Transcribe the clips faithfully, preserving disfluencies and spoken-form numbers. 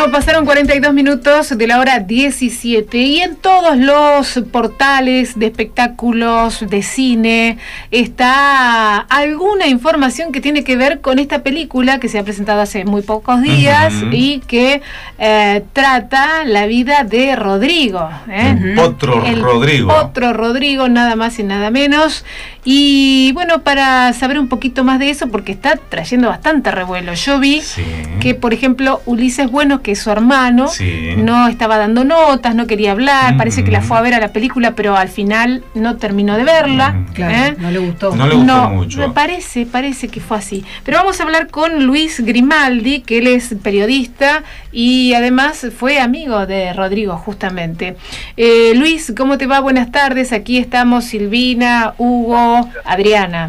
Bueno, pasaron cuarenta y dos minutos de la hora diecisiete y en todos los portales de espectáculos, de cine, está alguna información que tiene que ver con esta película que se ha presentado hace muy pocos días uh-huh. y que eh, trata la vida de Rodrigo. ¿eh? El Potro El Rodrigo. Potro Rodrigo, nada más y nada menos. Y bueno, para saber un poquito más de eso, porque está trayendo bastante revuelo. Yo vi sí. que, por ejemplo, Ulises Bueno, que es su hermano, sí. no estaba dando notas, no quería hablar, mm. parece que la fue a ver a la película, pero al final no terminó de verla. Mm, claro, ¿eh? no le gustó. No le gustó no, mucho. Me parece, parece que fue así. Pero vamos a hablar con Luis Grimaldi, que él es periodista y además fue amigo de Rodrigo, justamente. Eh, Luis, ¿cómo te va? Buenas tardes. Aquí estamos Silvina, Hugo, Adriana.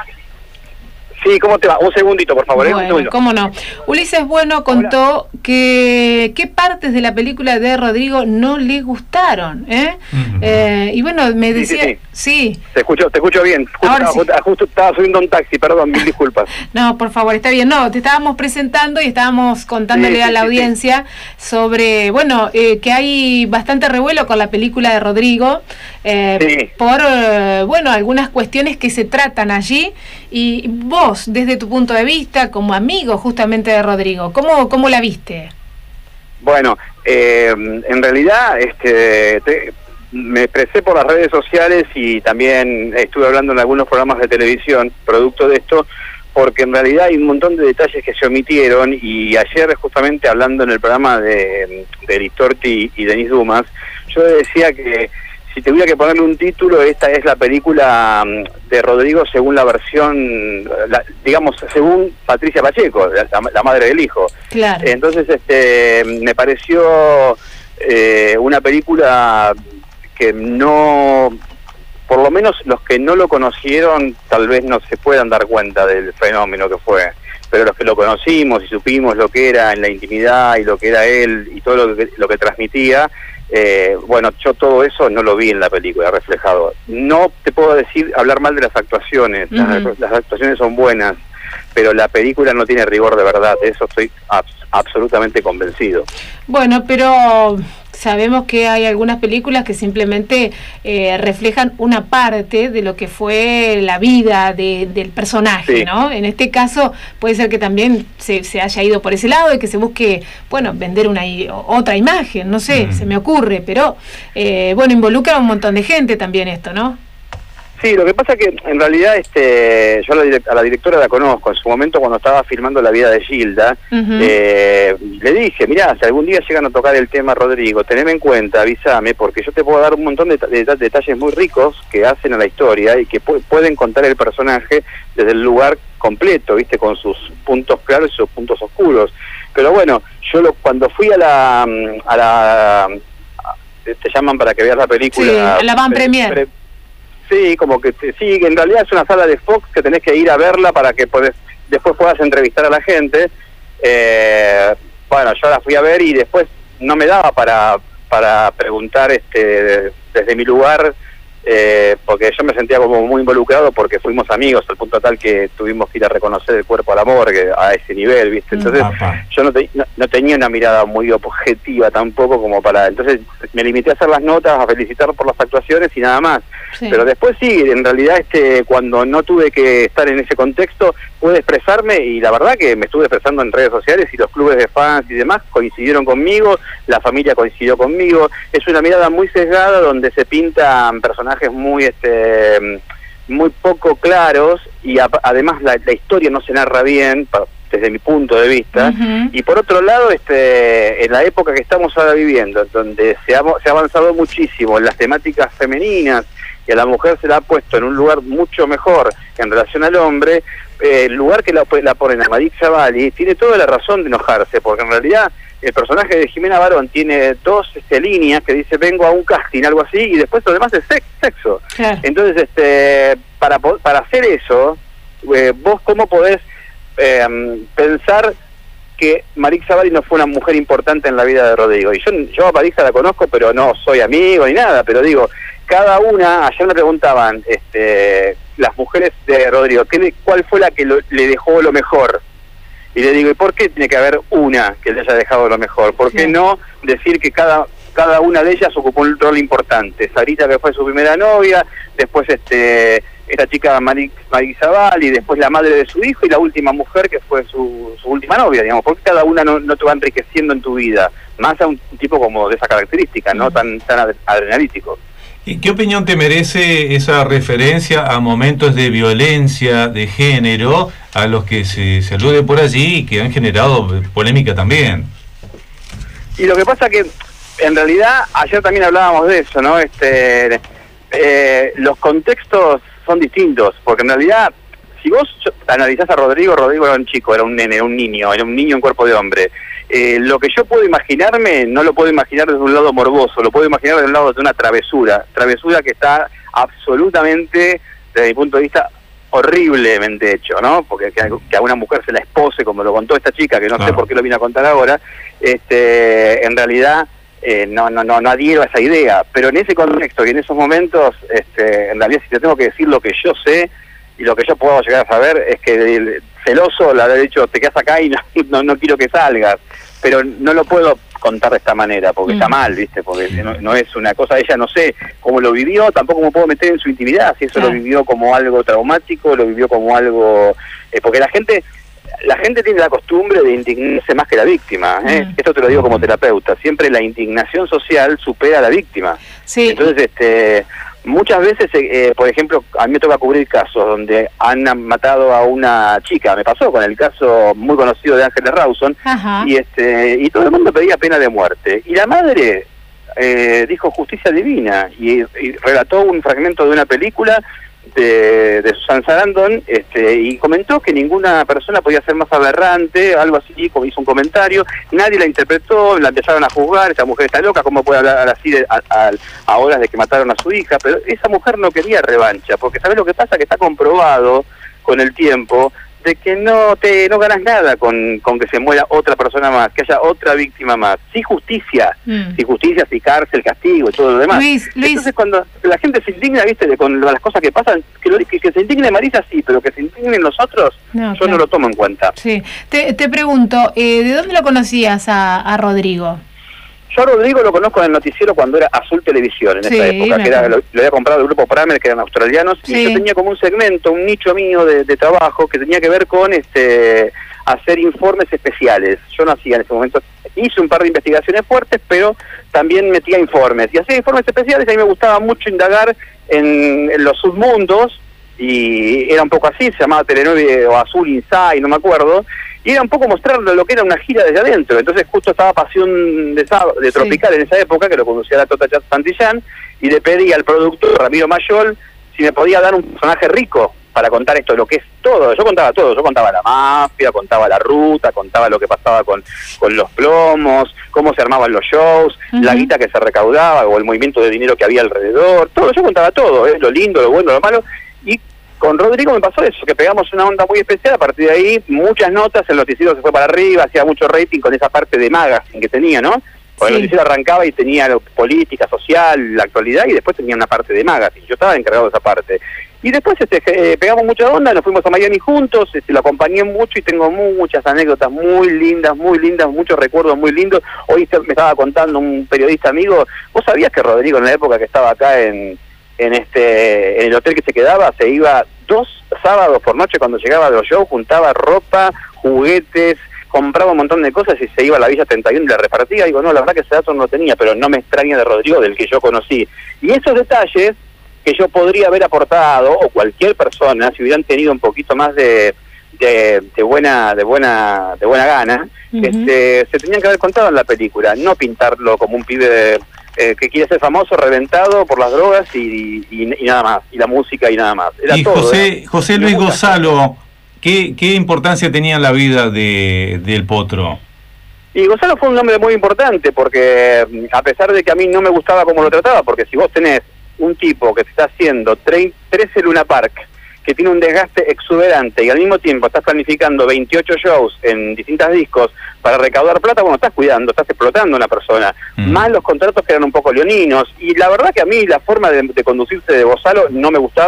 Sí, ¿cómo te va? Un segundito, por favor. Bueno, ¿eh? cómo no. Ulises Bueno contó Hola. que qué partes de la película de Rodrigo no le gustaron, ¿eh? Uh-huh. eh y bueno, me decía... Sí, sí, sí. sí. Te escucho, te escucho bien. Justo, Ahora estaba, sí. justo estaba subiendo un taxi, perdón, mil disculpas. No, por favor, está bien. No, te estábamos presentando y estábamos contándole sí, sí, a la sí, audiencia sí. sobre, bueno, eh, que hay bastante revuelo con la película de Rodrigo eh, sí. por, eh, bueno, algunas cuestiones que se tratan allí. Y vos, desde tu punto de vista, como amigo justamente de Rodrigo, ¿cómo, cómo la viste? Bueno, eh, en realidad este, te, me expresé por las redes sociales y también estuve hablando en algunos programas de televisión, producto de esto, porque en realidad hay un montón de detalles que se omitieron y ayer justamente hablando en el programa de, de Listorti y Denis Dumas, yo decía que si tuviera que ponerle un título, esta es la película de Rodrigo según la versión, la, digamos, según Patricia Pacheco, la, la madre del hijo. Claro. Entonces, este, me pareció eh, una película que no, por lo menos los que no lo conocieron, tal vez no se puedan dar cuenta del fenómeno que fue. Pero los que lo conocimos y supimos lo que era en la intimidad y lo que era él y todo lo que, lo que transmitía, eh, bueno, yo todo eso no lo vi en la película reflejado. No te puedo decir, hablar mal de las actuaciones, uh-huh. las, las actuaciones son buenas, pero la película no tiene rigor de verdad, de eso estoy abs- absolutamente convencido. Bueno, pero sabemos que hay algunas películas que simplemente eh, reflejan una parte de lo que fue la vida de, del personaje, sí. ¿no? En este caso puede ser que también se, se haya ido por ese lado y que se busque, bueno, vender una otra imagen, no sé, mm. se me ocurre, pero eh, bueno, involucra a un montón de gente también esto, ¿no? Sí, lo que pasa es que en realidad este, yo a la, direct- a la directora la conozco. En su momento cuando estaba filmando La vida de Gilda, uh-huh. eh, le dije, mirá, si algún día llegan a tocar el tema Rodrigo, teneme en cuenta, avísame, porque yo te puedo dar un montón de, de, de detalles muy ricos que hacen a la historia y que pu- pueden contar el personaje desde el lugar completo, viste, con sus puntos claros y sus puntos oscuros. Pero bueno, yo lo, cuando fui a la... a la a, te llaman para que veas la película. Sí, a la Van Premier. Pre, Sí, como que sí, en realidad es una sala de Fox que tenés que ir a verla para que podés, después puedas entrevistar a la gente. Eh, bueno, yo la fui a ver y después no me daba para para preguntar este desde mi lugar, eh, porque yo me sentía como muy involucrado porque fuimos amigos al punto tal que tuvimos que ir a reconocer el cuerpo a la morgue a ese nivel, ¿viste? Entonces Papá. yo no, te, no, no tenía una mirada muy objetiva tampoco como para... Entonces me limité a hacer las notas, a felicitar por las actuaciones y nada más. Sí. Pero después sí, en realidad este cuando no tuve que estar en ese contexto, pude expresarme y la verdad que me estuve expresando en redes sociales y los clubes de fans y demás coincidieron conmigo, la familia coincidió conmigo. Es una mirada muy sesgada donde se pintan personajes muy este muy poco claros y a, además la, la historia no se narra bien para, desde mi punto de vista. Uh-huh. Y por otro lado, este en la época que estamos ahora viviendo, donde se ha, se ha avanzado muchísimo en las temáticas femeninas y a la mujer se la ha puesto en un lugar mucho mejor en relación al hombre, eh, el lugar que la, la ponen a Marik Zavalli tiene toda la razón de enojarse, porque en realidad el personaje de Jimena Barón tiene dos este, líneas que dice vengo a un casting, algo así, y después lo demás es sex, sexo. Claro. Entonces, este para para hacer eso, eh, vos cómo podés eh, pensar que Marik Zavalli no fue una mujer importante en la vida de Rodrigo. Y yo, yo a Marik la conozco, pero no soy amigo ni nada, pero digo, cada una, ayer me preguntaban este, las mujeres de Rodrigo, ¿qué, ¿cuál fue la que lo, le dejó lo mejor? Y le digo, ¿y por qué tiene que haber una que le haya dejado lo mejor? ¿Por qué sí. no decir que cada cada una de ellas ocupó un rol importante? Sarita, que fue su primera novia, después este esta chica Mari, Mari Zaval, y después la madre de su hijo, y la última mujer que fue su, su última novia, digamos. ¿Por qué cada una no, no te va enriqueciendo en tu vida? Más a un tipo como de esa característica, ¿no? Tan, tan adrenalítico. ¿Y qué opinión te merece esa referencia a momentos de violencia de género a los que se, se alude por allí y que han generado polémica también? Y lo que pasa que, en realidad, ayer también hablábamos de eso, ¿no? Este, eh, los contextos son distintos, porque en realidad, si vos analizás a Rodrigo, Rodrigo era un chico, era un nene, era un niño, era un niño en cuerpo de hombre. Eh, lo que yo puedo imaginarme, no lo puedo imaginar desde un lado morboso, lo puedo imaginar desde un lado de una travesura, travesura que está absolutamente, desde mi punto de vista, horriblemente hecho, ¿no? Porque que, que a una mujer se la espose, como lo contó esta chica, que no claro. sé por qué lo vine a contar ahora, este, en realidad eh, no, no, no, no adhiero a esa idea, pero en ese contexto y en esos momentos, este, en realidad si te tengo que decir lo que yo sé y lo que yo puedo llegar a saber es que el celoso le habrá dicho, te quedas acá y no, no, no quiero que salgas, pero no lo puedo contar de esta manera, porque mm. está mal, ¿viste? Porque no, no es una cosa, ella no sé cómo lo vivió, tampoco me puedo meter en su intimidad, si eso claro. lo vivió como algo traumático, lo vivió como algo... Eh, porque la gente la gente tiene la costumbre de indignarse más que la víctima, ¿eh? Mm. Esto te lo digo como terapeuta, siempre la indignación social supera a la víctima. Sí. Entonces, este... muchas veces, eh, por ejemplo, a mí me toca cubrir casos donde han matado a una chica. Me pasó con el caso muy conocido de Ángeles Rawson, y este y todo el mundo pedía pena de muerte. Y la madre eh, dijo justicia divina y, y relató un fragmento de una película de, de Susan Sarandon, este, y comentó que ninguna persona podía ser más aberrante, algo así, como hizo un comentario, nadie la interpretó, la empezaron a juzgar, esta mujer está loca, ¿cómo puede hablar así de, a, a, a horas de que mataron a su hija? Pero esa mujer no quería revancha, porque ¿sabes lo que pasa? Que está comprobado con el tiempo de que no te no ganas nada con, con que se muera otra persona más, que haya otra víctima más. Sí justicia, mm. sí justicia, sí cárcel, castigo y todo lo demás. Luis, Luis. Entonces cuando la gente se indigna, viste, de, con las cosas que pasan, que, lo, que, que se indigne Marisa sí, pero que se indignen los otros, no, yo claro. no lo tomo en cuenta. Sí. Te, te pregunto, eh, ¿de dónde lo conocías a, a Rodrigo? Yo a Rodrigo lo conozco en el noticiero cuando era Azul Televisión, en sí, esa época, que era, lo, lo había comprado el grupo Pramer, que eran australianos, sí. y yo tenía como un segmento, un nicho mío de, de trabajo que tenía que ver con este hacer informes especiales. Yo no hacía en ese momento, hice un par de investigaciones fuertes, pero también metía informes. Y hacía informes especiales, y a mí me gustaba mucho indagar en, en los submundos, y era un poco así, se llamaba Telenueve o Azul Inside, no me acuerdo, y era un poco mostrarle lo que era una gira desde adentro. Entonces justo estaba Pasión de, de Tropical sí. en esa época, que lo conducía la Tota Santillán, y le pedí al productor Ramiro Mayol si me podía dar un personaje rico para contar esto, lo que es todo. Yo contaba todo, yo contaba la mafia, contaba la ruta, contaba lo que pasaba con, con los plomos, cómo se armaban los shows, uh-huh. la guita que se recaudaba, o el movimiento de dinero que había alrededor, todo, yo contaba todo, ¿eh? Lo lindo, lo bueno, lo malo, y con Rodrigo me pasó eso, que pegamos una onda muy especial. A partir de ahí, muchas notas, el noticiero se fue para arriba, hacía mucho rating con esa parte de magazine que tenía, ¿no? Porque sí. el noticiero arrancaba y tenía lo, política, social, la actualidad, y después tenía una parte de magazine. Yo estaba encargado de esa parte. Y después este, eh, pegamos mucha onda, nos fuimos a Miami juntos, este, lo acompañé mucho y tengo muchas anécdotas muy lindas, muy lindas, muchos recuerdos muy lindos. Hoy me estaba contando un periodista amigo, ¿vos sabías que Rodrigo en la época que estaba acá en... en este en el hotel que se quedaba, se iba dos sábados por noche cuando llegaba de los shows, juntaba ropa, juguetes, compraba un montón de cosas y se iba a la Villa treinta y uno y la repartía? Digo, no, la verdad que ese dato no lo tenía, pero no me extraña de Rodrigo, del que yo conocí. Y esos detalles que yo podría haber aportado, o cualquier persona, si hubieran tenido un poquito más de, de, de buena de buena de buena gana, uh-huh. este, se tenían que haber contado en la película, no pintarlo como un pibe de, Eh, que quiere ser famoso, reventado por las drogas y, y, y nada más, y la música y nada más. Era y todo, José, ¿eh? José Luis Gonzalo, ¿qué, ¿qué importancia tenía en la vida de del Potro? Y Gonzalo fue un hombre muy importante, porque a pesar de que a mí no me gustaba cómo lo trataba, porque si vos tenés un tipo que te está haciendo trece Luna Park, que tiene un desgaste exuberante, y al mismo tiempo estás planificando veintiocho shows en distintos discos para recaudar plata, bueno, estás cuidando, estás explotando a una persona. Mm. Más los contratos que eran un poco leoninos, y la verdad que a mí la forma de, de conducirse de Gonzalo no me gustaba,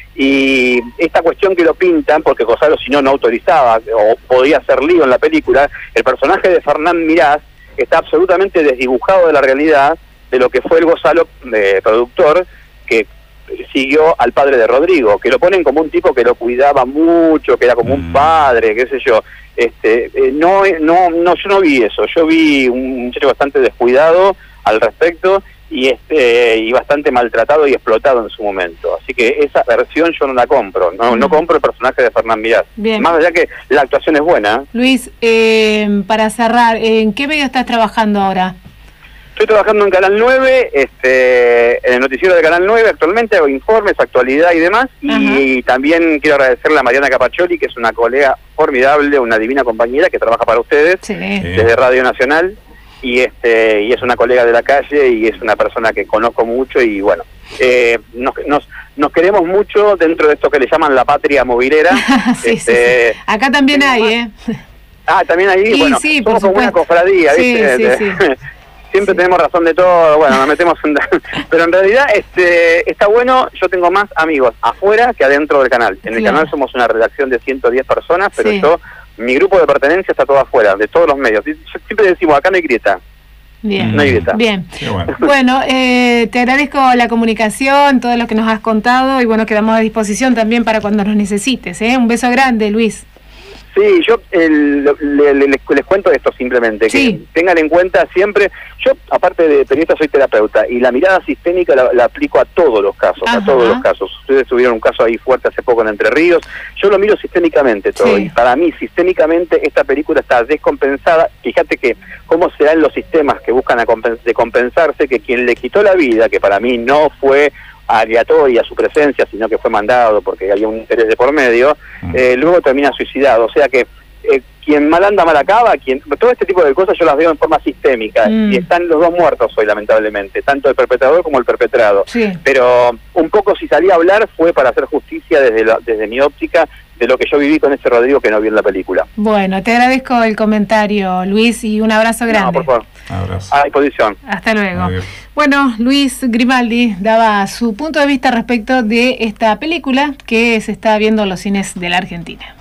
Y esta cuestión que lo pintan, porque Gonzalo si no no autorizaba o podía hacer lío en la película, el personaje de Fernán Mirás está absolutamente desdibujado de la realidad de lo que fue el Gonzalo eh, productor, que siguió al padre de Rodrigo, que lo ponen como un tipo que lo cuidaba mucho, que era como mm. un padre, qué sé yo. Este, eh, no, no, no, yo no vi eso, yo vi un muchacho bastante descuidado al respecto y este y bastante maltratado y explotado en su momento. Así que esa versión yo no la compro, no, mm. no compro el personaje de Fernán Mirás. Bien. Más allá que la actuación es buena. Luis, eh, para cerrar, ¿en qué medio estás trabajando ahora? Estoy trabajando en Canal nueve, este, en el noticiero de Canal nueve actualmente, hago informes, actualidad y demás, y, y también quiero agradecerle a Mariana Capaccioli, que es una colega formidable, una divina compañera que trabaja para ustedes, sí. desde Radio Nacional, y este y es una colega de la calle y es una persona que conozco mucho y bueno, eh, nos, nos, nos queremos mucho dentro de esto que le llaman la patria movilera. sí, este, sí, sí. Acá también hay, ¿eh? Ah, también hay, sí, bueno, sí, somos como una cofradía, sí, ¿viste? Sí, sí. Siempre sí. tenemos razón de todo, bueno, nos metemos en... Pero en realidad este está bueno, yo tengo más amigos afuera que adentro del canal. En el claro. canal somos una redacción de ciento diez personas, pero sí. yo, mi grupo de pertenencia está todo afuera, de todos los medios. Siempre decimos, acá no hay grieta. Bien, no hay grieta. Bien. Bueno, bueno eh, te agradezco la comunicación, todo lo que nos has contado y bueno, quedamos a disposición también para cuando nos necesites. ¿eh? Un beso grande, Luis. Sí, yo el, le, le, les, les cuento esto simplemente, sí. que tengan en cuenta siempre, yo aparte de periodista soy terapeuta y la mirada sistémica la, la aplico a todos los casos, Ajá. a todos los casos. Ustedes tuvieron un caso ahí fuerte hace poco en Entre Ríos, yo lo miro sistémicamente todo sí. y para mí sistémicamente esta película está descompensada. Fíjate que cómo se dan los sistemas que buscan a compens de compensarse, que quien le quitó la vida, que para mí no fue aleatoria su presencia, sino que fue mandado porque había un interés de por medio, eh, luego termina suicidado. O sea que eh, quien mal anda, mal acaba, quien, todo este tipo de cosas yo las veo en forma sistémica, mm. y están los dos muertos hoy, lamentablemente, tanto el perpetrador como el perpetrado. Sí. Pero un poco si salí a hablar fue para hacer justicia desde, la, desde mi óptica, de lo que yo viví con ese Rodrigo que no vi en la película. Bueno, te agradezco el comentario, Luis, y un abrazo grande. No, por favor. Abrazo. A disposición. Hasta luego. Adiós. Bueno, Luis Grimaldi daba su punto de vista respecto de esta película que se está viendo en los cines de la Argentina.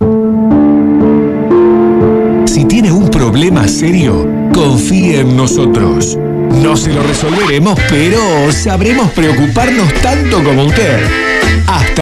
Si tiene un problema serio, confíe en nosotros. No se lo resolveremos, pero sabremos preocuparnos tanto como usted. Hasta